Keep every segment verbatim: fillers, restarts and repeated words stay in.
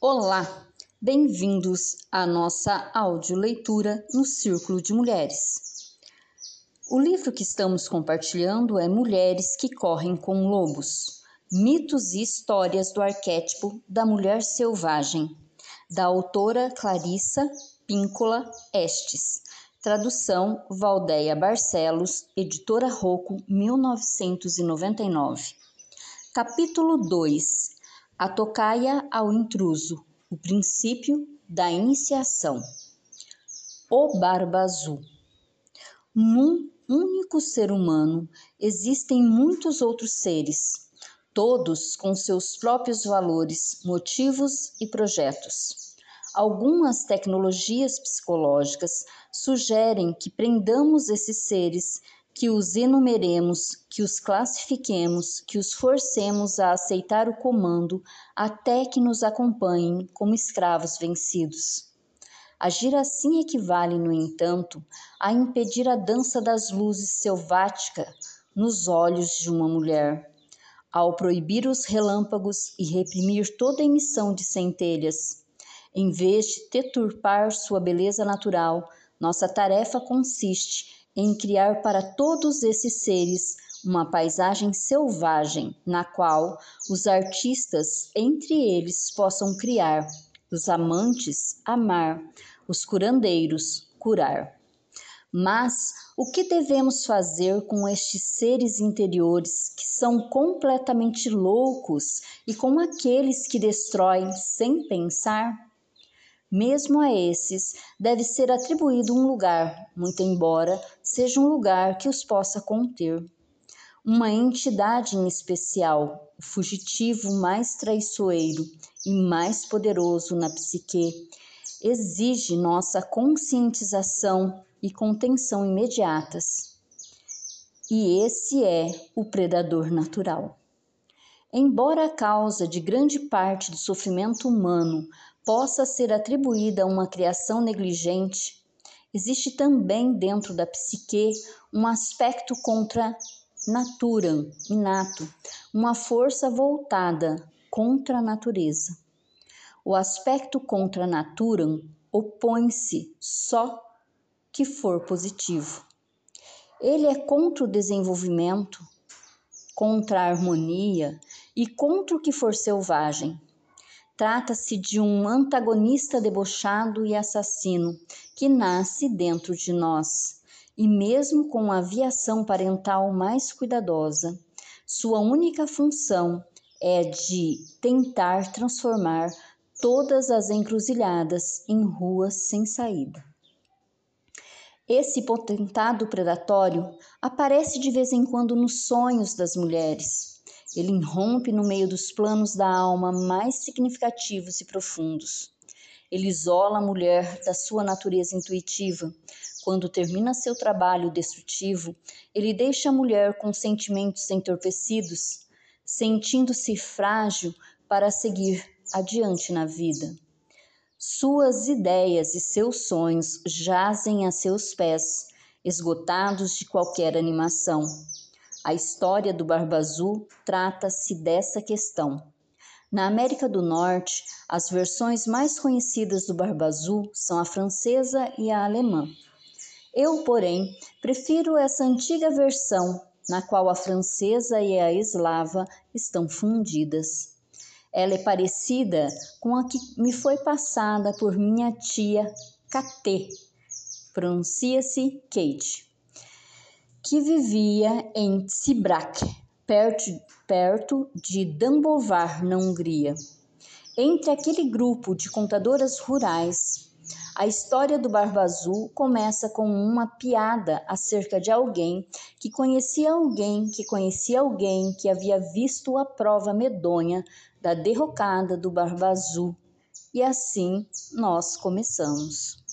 Olá, bem-vindos à nossa audioleitura no Círculo de Mulheres. O livro que estamos compartilhando é Mulheres que Correm com Lobos, Mitos e Histórias do Arquétipo da Mulher Selvagem, da autora Clarissa Píncola Estes, tradução Valdeia Barcelos, editora Rocco, mil novecentos e noventa e nove. Capítulo dois. A tocaia ao intruso, o princípio da iniciação. O Barba Azul. Num único ser humano existem muitos outros seres, todos com seus próprios valores, motivos e projetos. Algumas tecnologias psicológicas sugerem que prendamos esses seres, que os enumeremos, que os classifiquemos, que os forcemos a aceitar o comando até que nos acompanhem como escravos vencidos. Agir assim equivale, no entanto, a impedir a dança das luzes selvática nos olhos de uma mulher, ao proibir os relâmpagos e reprimir toda emissão de centelhas. Em vez de deturpar sua beleza natural, nossa tarefa consiste em criar para todos esses seres uma paisagem selvagem, na qual os artistas entre eles possam criar, os amantes amar, os curandeiros curar. Mas o que devemos fazer com estes seres interiores que são completamente loucos e com aqueles que destroem sem pensar? Mesmo a esses deve ser atribuído um lugar, muito embora seja um lugar que os possa conter. Uma entidade em especial, o fugitivo mais traiçoeiro e mais poderoso na psique, exige nossa conscientização e contenção imediatas. E esse é o predador natural. Embora a causa de grande parte do sofrimento humano possa ser atribuída a uma criação negligente, existe também dentro da psique um aspecto contra naturam, inato, uma força voltada contra a natureza. O aspecto contra naturam opõe-se só que for positivo. Ele é contra o desenvolvimento, contra a harmonia e contra o que for selvagem. Trata-se de um antagonista debochado e assassino que nasce dentro de nós, e mesmo com a aviação parental mais cuidadosa, sua única função é de tentar transformar todas as encruzilhadas em ruas sem saída. Esse potentado predatório aparece de vez em quando nos sonhos das mulheres. Ele irrompe no meio dos planos da alma mais significativos e profundos. Ele isola a mulher da sua natureza intuitiva. Quando termina seu trabalho destrutivo, ele deixa a mulher com sentimentos entorpecidos, sentindo-se frágil para seguir adiante na vida. Suas ideias e seus sonhos jazem a seus pés, esgotados de qualquer animação. A história do Barba Azul trata-se dessa questão. Na América do Norte, as versões mais conhecidas do Barba Azul são a francesa e a alemã. Eu, porém, prefiro essa antiga versão, na qual a francesa e a eslava estão fundidas. Ela é parecida com a que me foi passada por minha tia Catê, pronuncia-se Kate, que vivia em Csibrac, perto, perto de Dâmbovar, na Hungria. Entre aquele grupo de contadoras rurais, a história do Barba Azul começa com uma piada acerca de alguém que conhecia alguém que conhecia alguém que havia visto a prova medonha da derrocada do Barba Azul. E assim nós começamos.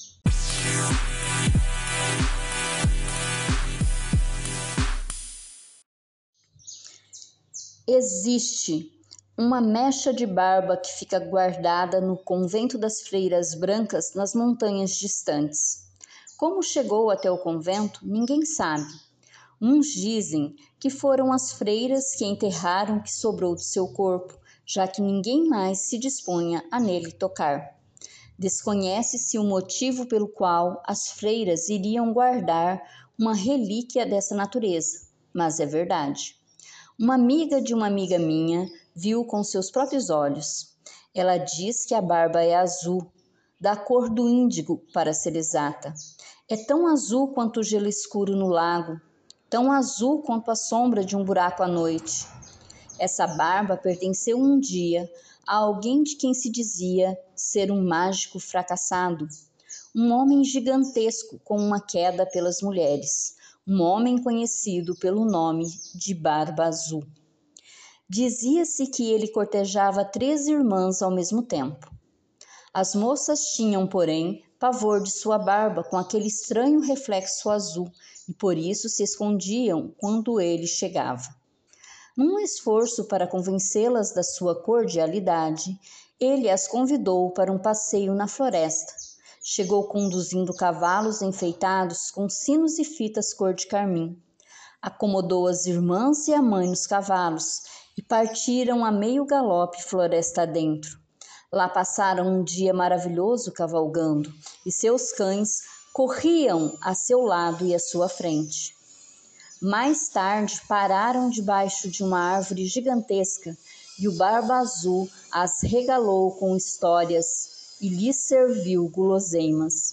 Existe uma mecha de barba que fica guardada no convento das Freiras Brancas nas montanhas distantes. Como chegou até o convento, ninguém sabe. Uns dizem que foram as freiras que enterraram o que sobrou do seu corpo, já que ninguém mais se disponha a nele tocar. Desconhece-se o motivo pelo qual as freiras iriam guardar uma relíquia dessa natureza, mas é verdade. Uma amiga de uma amiga minha viu com seus próprios olhos. Ela diz que a barba é azul, da cor do índigo, para ser exata. É tão azul quanto o gelo escuro no lago, tão azul quanto a sombra de um buraco à noite. Essa barba pertenceu um dia a alguém de quem se dizia ser um mágico fracassado, um homem gigantesco com uma queda pelas mulheres, um homem conhecido pelo nome de Barba Azul. Dizia-se que ele cortejava três irmãs ao mesmo tempo. As moças tinham, porém, pavor de sua barba com aquele estranho reflexo azul e por isso se escondiam quando ele chegava. Num esforço para convencê-las da sua cordialidade, ele as convidou para um passeio na floresta. Chegou conduzindo cavalos enfeitados com sinos e fitas cor de carmim. Acomodou as irmãs e a mãe nos cavalos e partiram a meio galope floresta adentro. Lá passaram um dia maravilhoso cavalgando e seus cães corriam a seu lado e à sua frente. Mais tarde pararam debaixo de uma árvore gigantesca e o Barba Azul as regalou com histórias e lhes serviu guloseimas.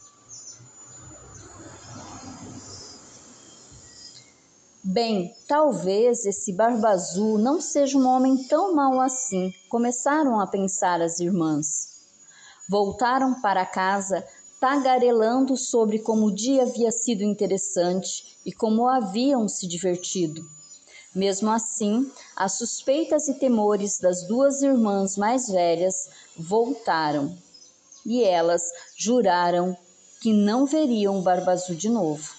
Bem, talvez esse Barba Azul não seja um homem tão mau assim, começaram a pensar as irmãs. Voltaram para casa tagarelando sobre como o dia havia sido interessante e como haviam se divertido. Mesmo assim, as suspeitas e temores das duas irmãs mais velhas voltaram, e elas juraram que não veriam o Barba Azul de novo.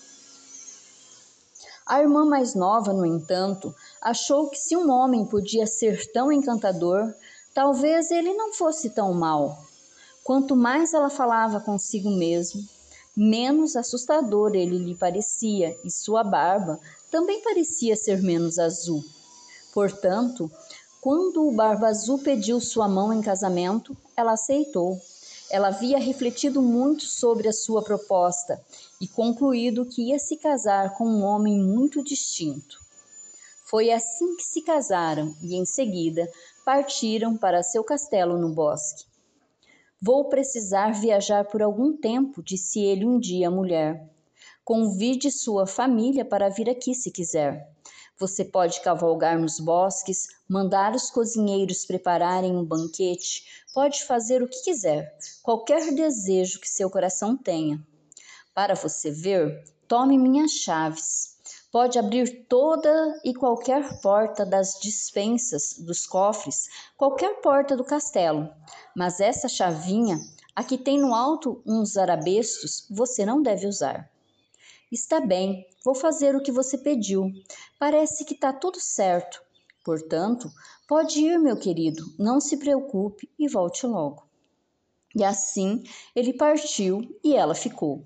A irmã mais nova, no entanto, achou que se um homem podia ser tão encantador, talvez ele não fosse tão mau. Quanto mais ela falava consigo mesmo, menos assustador ele lhe parecia, e sua barba também parecia ser menos azul. Portanto, quando o Barba Azul pediu sua mão em casamento, ela aceitou. Ela havia refletido muito sobre a sua proposta e concluído que ia se casar com um homem muito distinto. Foi assim que se casaram e, em seguida, partiram para seu castelo no bosque. Vou precisar viajar por algum tempo, disse ele um dia à mulher. Convide sua família para vir aqui se quiser. Você pode cavalgar nos bosques, mandar os cozinheiros prepararem um banquete, pode fazer o que quiser, qualquer desejo que seu coração tenha. Para você ver, tome minhas chaves. Pode abrir toda e qualquer porta das despensas, dos cofres, qualquer porta do castelo. Mas essa chavinha, a que tem no alto uns arabescos, você não deve usar. Está bem, vou fazer o que você pediu. Parece que está tudo certo. Portanto, pode ir, meu querido, não se preocupe e volte logo. E assim ele partiu e ela ficou.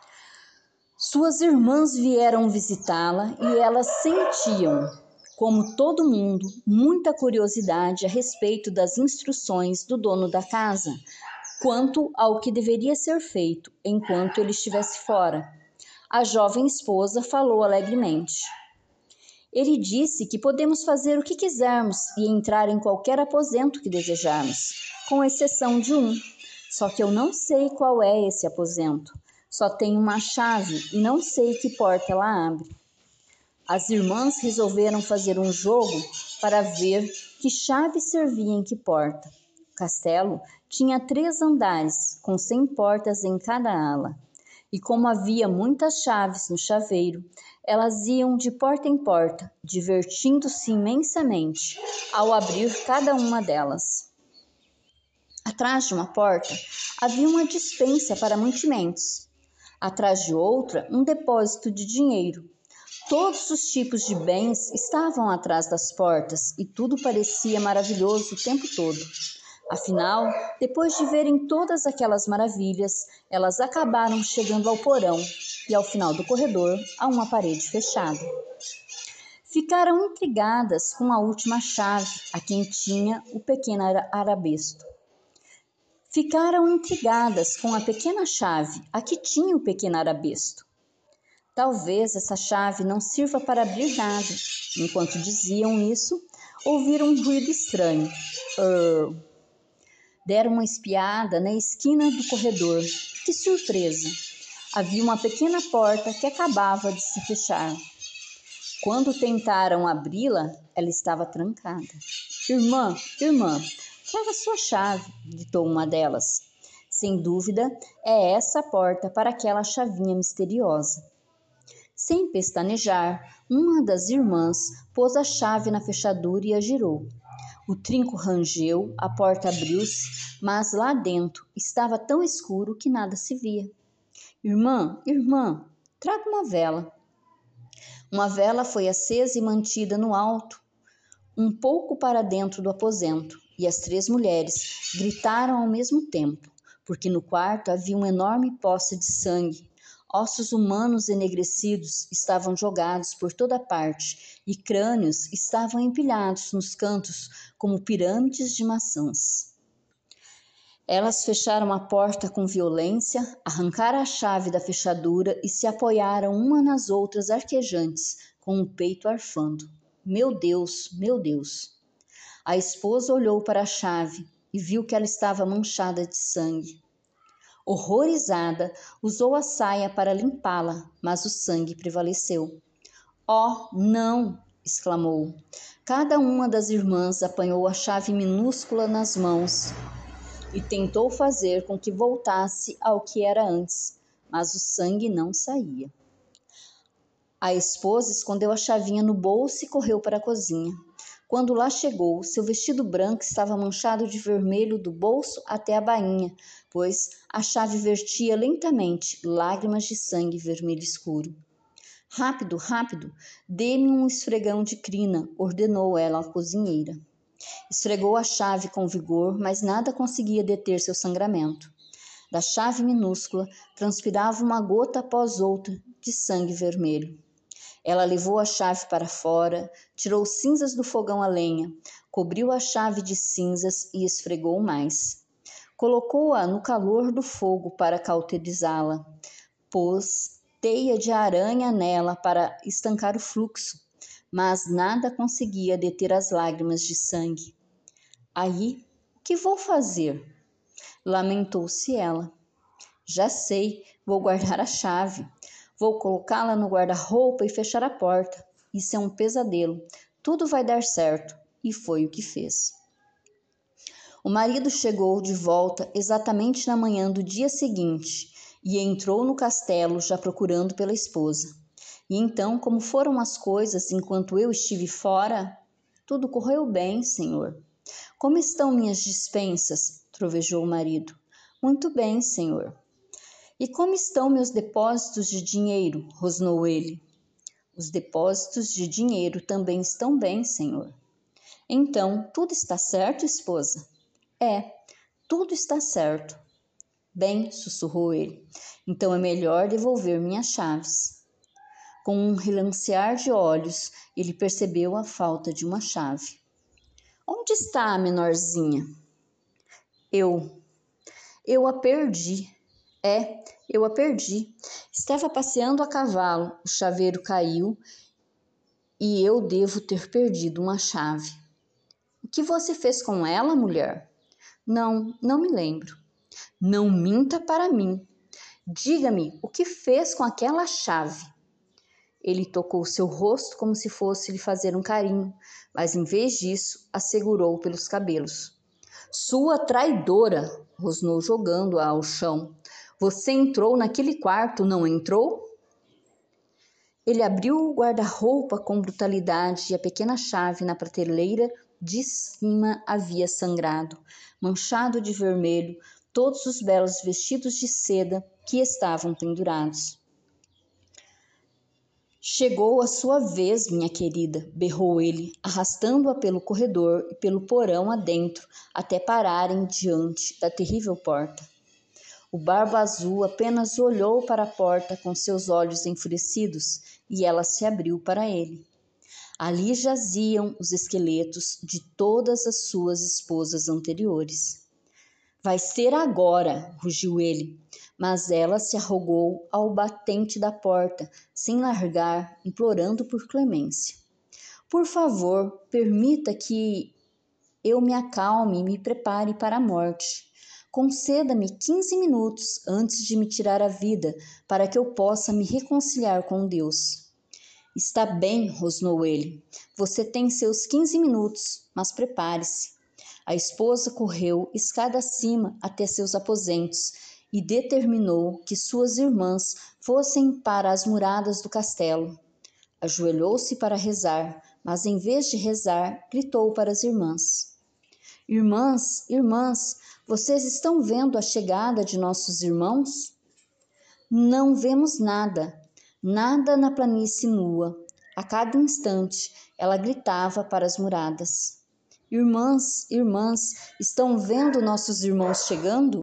Suas irmãs vieram visitá-la e elas sentiam, como todo mundo, muita curiosidade a respeito das instruções do dono da casa, quanto ao que deveria ser feito enquanto ele estivesse fora. A jovem esposa falou alegremente. Ele disse que podemos fazer o que quisermos e entrar em qualquer aposento que desejarmos, com exceção de um. Só que eu não sei qual é esse aposento. Só tem uma chave e não sei que porta ela abre. As irmãs resolveram fazer um jogo para ver que chave servia em que porta. O castelo tinha três andares, com cem portas em cada ala. E como havia muitas chaves no chaveiro, elas iam de porta em porta, divertindo-se imensamente ao abrir cada uma delas. Atrás de uma porta havia uma despensa para mantimentos. Atrás de outra, um depósito de dinheiro. Todos os tipos de bens estavam atrás das portas e tudo parecia maravilhoso o tempo todo. Afinal, depois de verem todas aquelas maravilhas, elas acabaram chegando ao porão e, ao final do corredor, a uma parede fechada. Ficaram intrigadas com a última chave, a quem tinha o pequeno arabesco. Ficaram intrigadas com a pequena chave, a que tinha o pequeno arabesco. Talvez essa chave não sirva para abrir nada. Enquanto diziam isso, ouviram um ruído estranho. Uh, deram uma espiada na esquina do corredor. Que surpresa! Havia uma pequena porta que acabava de se fechar. Quando tentaram abri-la, ela estava trancada. Irmã, irmã, traga sua chave, gritou uma delas. Sem dúvida, é essa a porta para aquela chavinha misteriosa. Sem pestanejar, uma das irmãs pôs a chave na fechadura e a girou. O trinco rangeu, a porta abriu-se, mas lá dentro estava tão escuro que nada se via. Irmã, irmã, traga uma vela. Uma vela foi acesa e mantida no alto, um pouco para dentro do aposento, e as três mulheres gritaram ao mesmo tempo, porque no quarto havia uma enorme poça de sangue. Ossos humanos enegrecidos estavam jogados por toda parte e crânios estavam empilhados nos cantos como pirâmides de maçãs. Elas fecharam a porta com violência, arrancaram a chave da fechadura e se apoiaram uma nas outras arquejantes, com o peito arfando. Meu Deus, meu Deus! A esposa olhou para a chave e viu que ela estava manchada de sangue. Horrorizada, usou a saia para limpá-la, mas o sangue prevaleceu. Oh, não! Exclamou. Cada uma das irmãs apanhou a chave minúscula nas mãos e tentou fazer com que voltasse ao que era antes, mas o sangue não saía. A esposa escondeu a chavinha no bolso e correu para a cozinha. Quando lá chegou, seu vestido branco estava manchado de vermelho do bolso até a bainha, pois a chave vertia lentamente lágrimas de sangue vermelho escuro. Rápido, rápido, dê-me um esfregão de crina, ordenou ela à cozinheira. Esfregou a chave com vigor, mas nada conseguia deter seu sangramento. Da chave minúscula transpirava uma gota após outra de sangue vermelho. Ela levou a chave para fora, tirou cinzas do fogão a lenha, cobriu a chave de cinzas e esfregou mais. Colocou-a no calor do fogo para cauterizá-la. Pôs teia de aranha nela para estancar o fluxo, mas nada conseguia deter as lágrimas de sangue. Aí, o que vou fazer? Lamentou-se ela. Já sei, vou guardar a chave. Vou colocá-la no guarda-roupa e fechar a porta. Isso é um pesadelo. Tudo vai dar certo. E foi o que fez. O marido chegou de volta exatamente na manhã do dia seguinte e entrou no castelo já procurando pela esposa. E então, como foram as coisas enquanto eu estive fora? Tudo correu bem, senhor. Como estão minhas dispensas? Trovejou o marido. Muito bem, senhor. E como estão meus depósitos de dinheiro? Rosnou ele. Os depósitos de dinheiro também estão bem, senhor. Então, tudo está certo, esposa? É, tudo está certo. Bem, sussurrou ele. Então é melhor devolver minhas chaves. Com um relancear de olhos, ele percebeu a falta de uma chave. Onde está a menorzinha? Eu. Eu a perdi. É, eu a perdi. Estava passeando a cavalo, o chaveiro caiu e eu devo ter perdido uma chave. O que você fez com ela, mulher? Não, não me lembro. Não minta para mim. Diga-me o que fez com aquela chave. Ele tocou seu rosto como se fosse lhe fazer um carinho, mas em vez disso, a segurou pelos cabelos. Sua traidora, rosnou jogando-a ao chão. Você entrou naquele quarto, não entrou? Ele abriu o guarda-roupa com brutalidade e a pequena chave na prateleira de cima havia sangrado, manchado de vermelho, todos os belos vestidos de seda que estavam pendurados. Chegou a sua vez, minha querida, berrou ele, arrastando-a pelo corredor e pelo porão adentro, até pararem diante da terrível porta. O Barba Azul apenas olhou para a porta com seus olhos enfurecidos e ela se abriu para ele. Ali jaziam os esqueletos de todas as suas esposas anteriores. Vai ser agora, rugiu ele, mas ela se arrogou ao batente da porta, sem largar, implorando por clemência. Por favor, permita que eu me acalme e me prepare para a morte. Conceda-me quinze minutos antes de me tirar a vida, para que eu possa me reconciliar com Deus. Está bem, rosnou ele. Você tem seus quinze minutos, mas prepare-se. A esposa correu escada acima até seus aposentos e determinou que suas irmãs fossem para as muradas do castelo. Ajoelhou-se para rezar, mas em vez de rezar, gritou para as irmãs. Irmãs, irmãs, vocês estão vendo a chegada de nossos irmãos? Não vemos nada, nada na planície nua. A cada instante, ela gritava para as muradas. Irmãs, irmãs, estão vendo nossos irmãos chegando?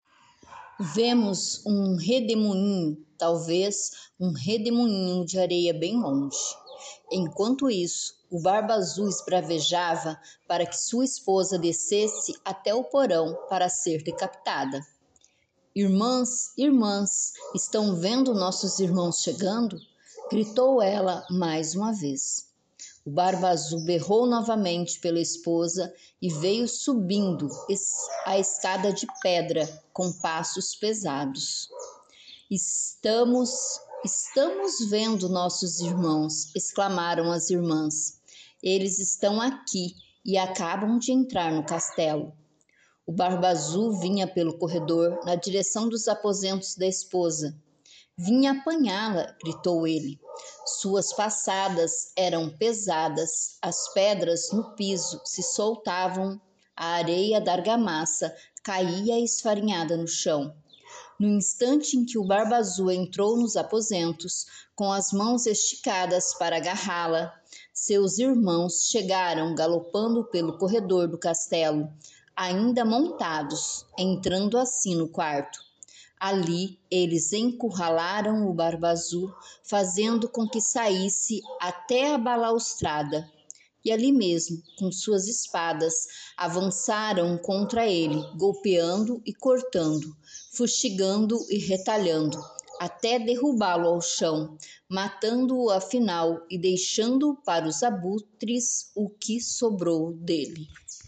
Vemos um redemoinho, talvez um redemoinho de areia bem longe. Enquanto isso, o Barba Azul esbravejava para que sua esposa descesse até o porão para ser decapitada. Irmãs, irmãs, estão vendo nossos irmãos chegando? Gritou ela mais uma vez. O Barba Azul berrou novamente pela esposa e veio subindo a escada de pedra com passos pesados. Estamos, estamos vendo nossos irmãos, exclamaram as irmãs. Eles estão aqui e acabam de entrar no castelo. O Barba Azul vinha pelo corredor na direção dos aposentos da esposa. Vinha apanhá-la, gritou ele. Suas passadas eram pesadas, as pedras no piso se soltavam, a areia da argamassa caía esfarinhada no chão. No instante em que o Barba Azul entrou nos aposentos, com as mãos esticadas para agarrá-la, seus irmãos chegaram galopando pelo corredor do castelo, ainda montados, entrando assim no quarto. Ali, eles encurralaram o Barba Azul, fazendo com que saísse até a balaustrada. E ali mesmo, com suas espadas, avançaram contra ele, golpeando e cortando, fustigando e retalhando, até derrubá-lo ao chão, matando-o afinal e deixando para os abutres o que sobrou dele.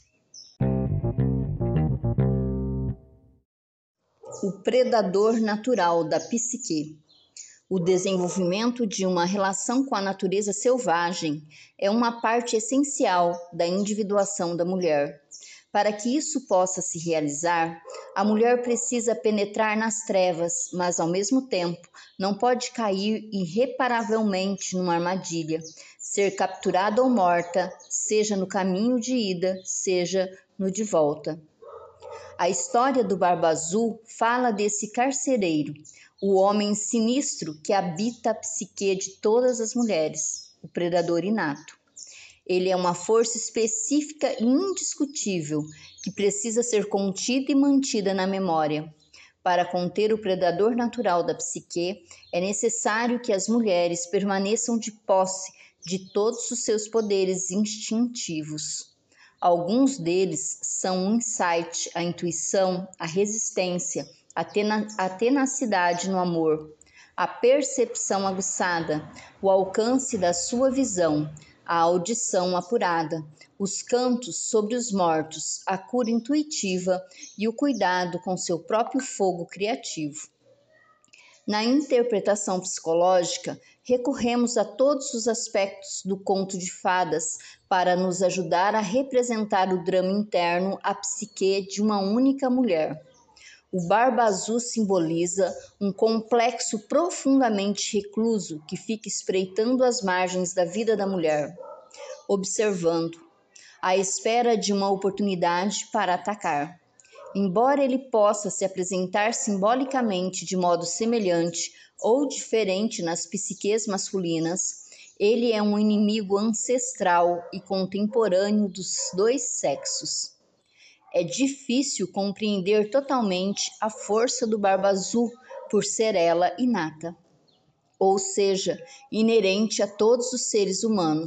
O predador natural da psique. O desenvolvimento de uma relação com a natureza selvagem é uma parte essencial da individuação da mulher. Para que isso possa se realizar, a mulher precisa penetrar nas trevas, mas ao mesmo tempo não pode cair irreparavelmente numa armadilha, ser capturada ou morta, seja no caminho de ida, seja no de volta. A história do Barba Azul fala desse carcereiro, o homem sinistro que habita a psique de todas as mulheres, o predador inato. Ele é uma força específica e indiscutível que precisa ser contida e mantida na memória. Para conter o predador natural da psique, é necessário que as mulheres permaneçam de posse de todos os seus poderes instintivos. Alguns deles são o insight, a intuição, a resistência, a, tena- a tenacidade no amor, a percepção aguçada, o alcance da sua visão, a audição apurada, os cantos sobre os mortos, a cura intuitiva e o cuidado com seu próprio fogo criativo. Na interpretação psicológica, recorremos a todos os aspectos do conto de fadas para nos ajudar a representar o drama interno, a psique de uma única mulher. O Barba Azul simboliza um complexo profundamente recluso que fica espreitando as margens da vida da mulher, observando, à espera de uma oportunidade para atacar. Embora ele possa se apresentar simbolicamente de modo semelhante ou diferente nas psiques masculinas, ele é um inimigo ancestral e contemporâneo dos dois sexos. É difícil compreender totalmente a força do Barba Azul por ser ela inata, ou seja, inerente a todos os seres humanos,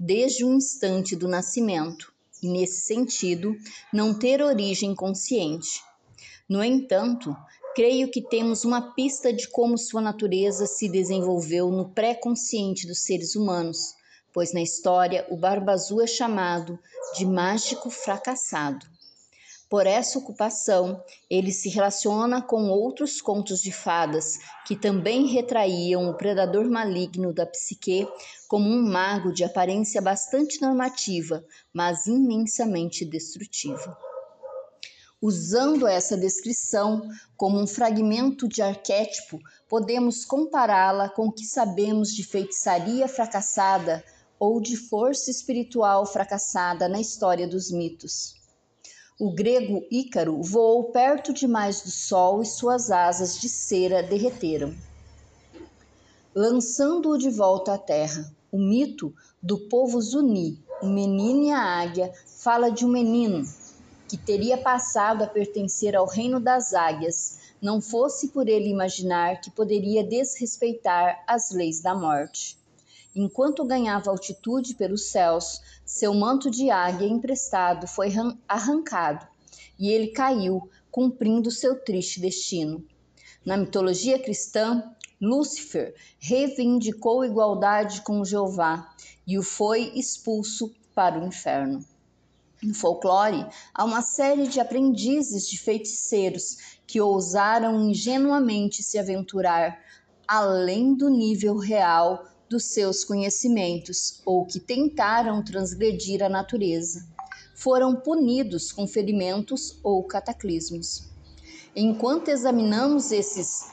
desde o instante do nascimento, e nesse sentido, não ter origem consciente. No entanto, creio que temos uma pista de como sua natureza se desenvolveu no pré-consciente dos seres humanos, pois na história o Barba Azul é chamado de mágico fracassado. Por essa ocupação, ele se relaciona com outros contos de fadas que também retraíam o predador maligno da psique como um mago de aparência bastante normativa, mas imensamente destrutiva. Usando essa descrição como um fragmento de arquétipo, podemos compará-la com o que sabemos de feitiçaria fracassada ou de força espiritual fracassada na história dos mitos. O grego Ícaro voou perto demais do sol e suas asas de cera derreteram, lançando-o de volta à terra. O mito do povo Zuni, o menino e a águia, fala de um menino que teria passado a pertencer ao reino das águias, não fosse por ele imaginar que poderia desrespeitar as leis da morte. Enquanto ganhava altitude pelos céus, seu manto de águia emprestado foi arrancado, e ele caiu, cumprindo seu triste destino. Na mitologia cristã, Lúcifer reivindicou igualdade com Jeová e o foi expulso para o inferno. No folclore, há uma série de aprendizes de feiticeiros que ousaram ingenuamente se aventurar além do nível real dos seus conhecimentos ou que tentaram transgredir a natureza. Foram punidos com ferimentos ou cataclismos. Enquanto examinamos esses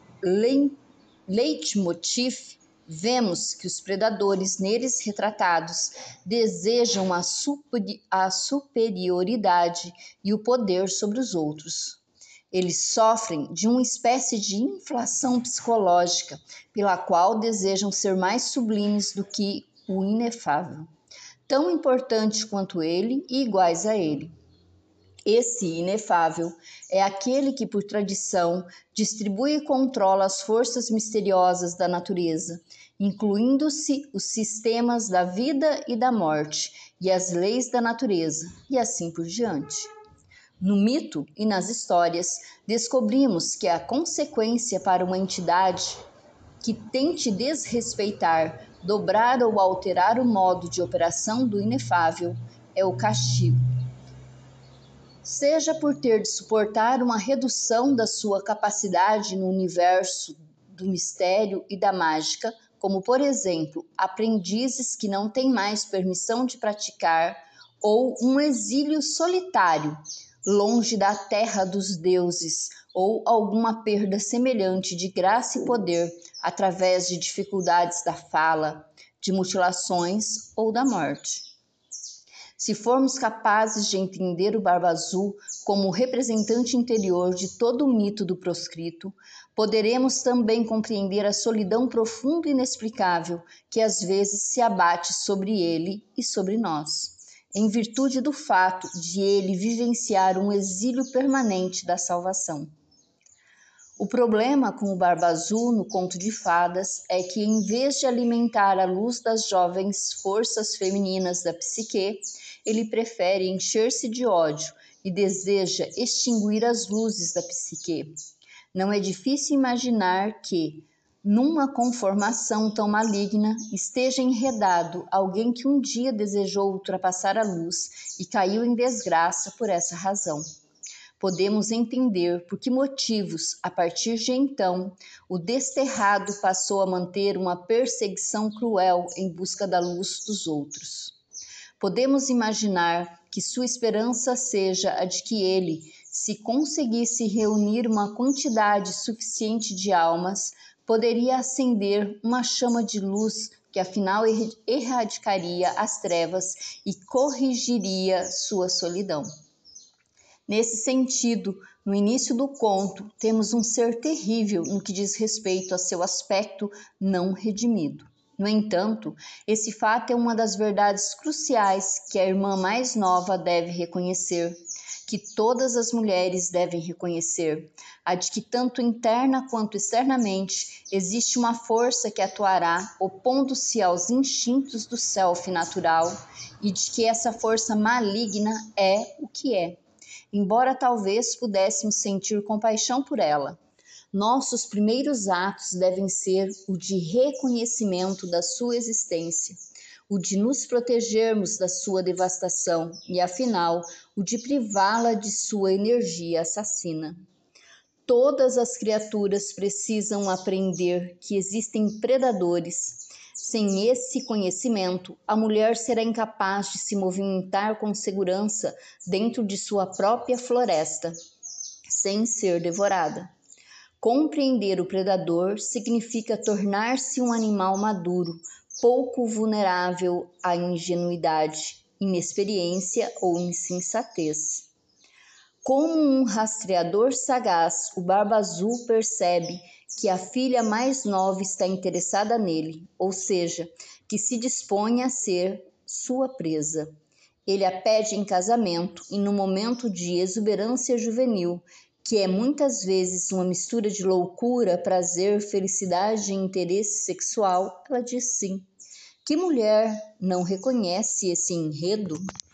leitmotiv, vemos que os predadores neles retratados desejam a, super, a superioridade e o poder sobre os outros. Eles sofrem de uma espécie de inflação psicológica, pela qual desejam ser mais sublimes do que o inefável, tão importante quanto ele e iguais a ele. Esse inefável é aquele que, por tradição, distribui e controla as forças misteriosas da natureza, incluindo-se os sistemas da vida e da morte e as leis da natureza, e assim por diante. No mito e nas histórias, descobrimos que a consequência para uma entidade que tente desrespeitar, dobrar ou alterar o modo de operação do inefável é o castigo. Seja por ter de suportar uma redução da sua capacidade no universo do mistério e da mágica, como, por exemplo, aprendizes que não têm mais permissão de praticar, ou um exílio solitário, longe da terra dos deuses, ou alguma perda semelhante de graça e poder através de dificuldades da fala, de mutilações ou da morte. Se formos capazes de entender o Barba Azul como o representante interior de todo o mito do proscrito, poderemos também compreender a solidão profunda e inexplicável que às vezes se abate sobre ele e sobre nós, em virtude do fato de ele vivenciar um exílio permanente da salvação. O problema com o Barba Azul no conto de fadas é que, em vez de alimentar a luz das jovens forças femininas da psique, ele prefere encher-se de ódio e deseja extinguir as luzes da psique. Não é difícil imaginar que, numa conformação tão maligna, esteja enredado alguém que um dia desejou ultrapassar a luz e caiu em desgraça por essa razão. Podemos entender por que motivos, a partir de então, o desterrado passou a manter uma perseguição cruel em busca da luz dos outros. Podemos imaginar que sua esperança seja a de que ele, se conseguisse reunir uma quantidade suficiente de almas, poderia acender uma chama de luz que afinal erradicaria as trevas e corrigiria sua solidão. Nesse sentido, no início do conto, temos um ser terrível no que diz respeito a seu aspecto não redimido. No entanto, esse fato é uma das verdades cruciais que a irmã mais nova deve reconhecer, que todas as mulheres devem reconhecer, a de que tanto interna quanto externamente existe uma força que atuará opondo-se aos instintos do self natural e de que essa força maligna é o que é, embora talvez pudéssemos sentir compaixão por ela. Nossos primeiros atos devem ser o de reconhecimento da sua existência, o de nos protegermos da sua devastação e, afinal, o de privá-la de sua energia assassina. Todas as criaturas precisam aprender que existem predadores. Sem esse conhecimento, a mulher será incapaz de se movimentar com segurança dentro de sua própria floresta, sem ser devorada. Compreender o predador significa tornar-se um animal maduro, pouco vulnerável à ingenuidade, inexperiência ou insensatez. Como um rastreador sagaz, o Barba Azul percebe que a filha mais nova está interessada nele, ou seja, que se dispõe a ser sua presa. Ele a pede em casamento e, no momento de exuberância juvenil, que é muitas vezes uma mistura de loucura, prazer, felicidade e interesse sexual, ela diz sim. Que mulher não reconhece esse enredo?